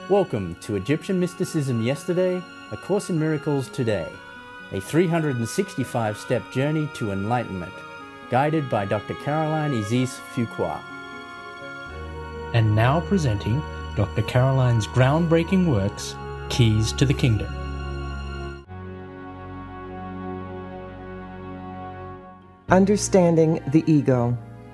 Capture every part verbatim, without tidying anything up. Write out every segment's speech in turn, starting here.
Welcome to Egyptian Mysticism Yesterday, A Course in Miracles Today, a three hundred sixty-five step journey to enlightenment, guided by Doctor Caroline Isis-Fuqua. And now presenting Doctor Caroline's groundbreaking works, Keys to the Kingdom. Understanding the Ego.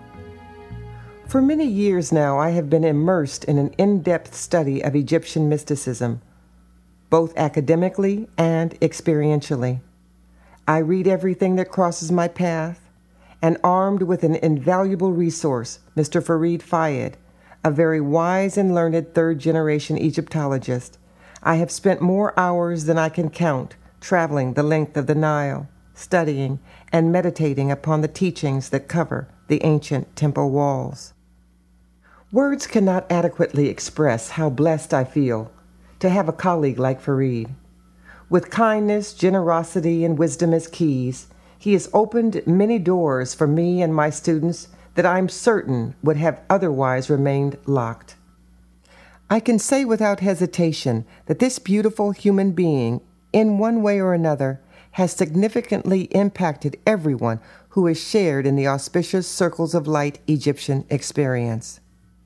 For many years now, I have been immersed in an in-depth study of Egyptian mysticism, both academically and experientially. I read everything that crosses my path, and armed with an invaluable resource, Mister Farid Fayed, a very wise and learned third-generation Egyptologist, I have spent more hours than I can count traveling the length of the Nile, studying and meditating upon the teachings that cover the ancient temple walls. Words cannot adequately express how blessed I feel to have a colleague like Farid. With kindness, generosity, and wisdom as keys, he has opened many doors for me and my students that I'm certain would have otherwise remained locked. I can say without hesitation that this beautiful human being, in one way or another, has significantly impacted everyone who has shared in the auspicious Circles of Light Egyptian experience.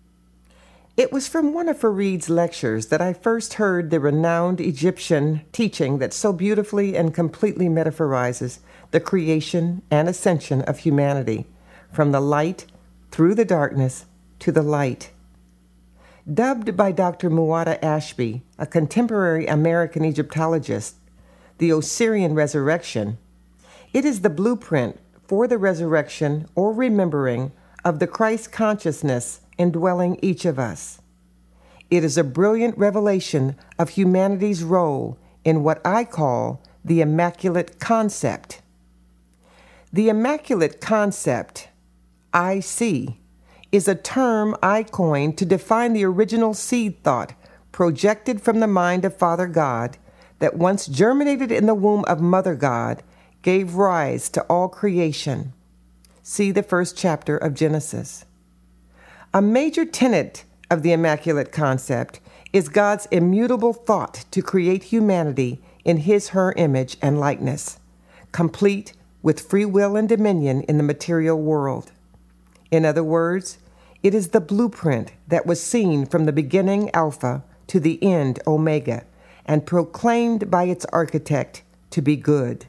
It was from one of Farid's lectures that I first heard the renowned Egyptian teaching that so beautifully and completely metaphorizes the creation and ascension of humanity, from the light through the darkness to the light. Dubbed by Doctor Muwatta Ashby, a contemporary American Egyptologist, the Osirian resurrection, it is the blueprint for the resurrection or remembering of the Christ consciousness indwelling each of us. It is a brilliant revelation of humanity's role in what I call the Immaculate Concept. The Immaculate Concept, I C, is a term I coined to define the original seed thought projected from the mind of Father God that once germinated in the womb of Mother God gave rise to all creation. See the first chapter of Genesis. A major tenet of the Immaculate Concept is God's immutable thought to create humanity in His, her image and likeness, complete with free will and dominion in the material world. In other words, it is the blueprint that was seen from the beginning Alpha to the end Omega and proclaimed by its architect to be good.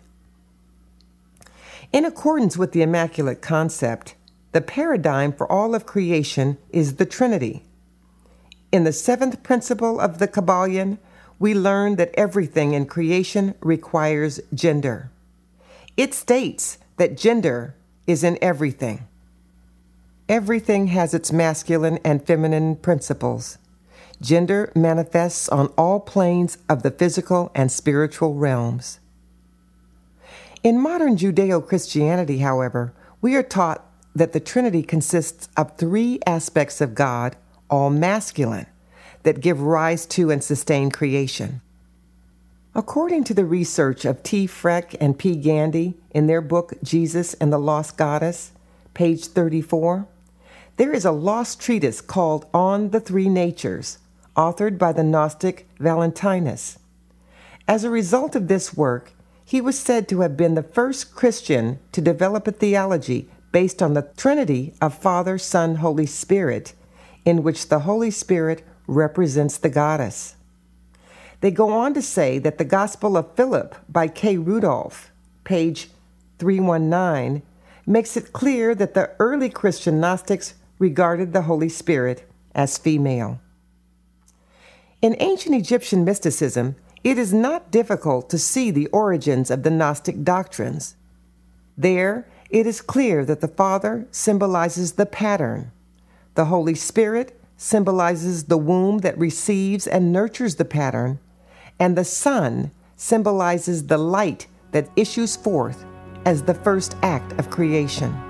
In accordance with the Immaculate Concept, the paradigm for all of creation is the Trinity. In the seventh principle of the Kabbalion, we learn that everything in creation requires gender. It states that gender is in everything. Everything has its masculine and feminine principles. Gender manifests on all planes of the physical and spiritual realms. In modern Judeo-Christianity, however, we are taught that the Trinity consists of three aspects of God, all masculine, that give rise to and sustain creation. According to the research of T. Freck and P. Gandy in their book Jesus and the Lost Goddess, page thirty-four, there is a lost treatise called On the Three Natures, authored by the Gnostic Valentinus. As a result of this work, he was said to have been the first Christian to develop a theology based on the Trinity of Father, Son, Holy Spirit, in which the Holy Spirit represents the goddess. They go on to say that the Gospel of Philip by K. Rudolph, page three nineteen, makes it clear that the early Christian Gnostics regarded the Holy Spirit as female. In ancient Egyptian mysticism, it is not difficult to see the origins of the Gnostic doctrines. There, it is clear that the Father symbolizes the pattern. The Holy Spirit symbolizes the womb that receives and nurtures the pattern, and the Son symbolizes the light that issues forth as the first act of creation.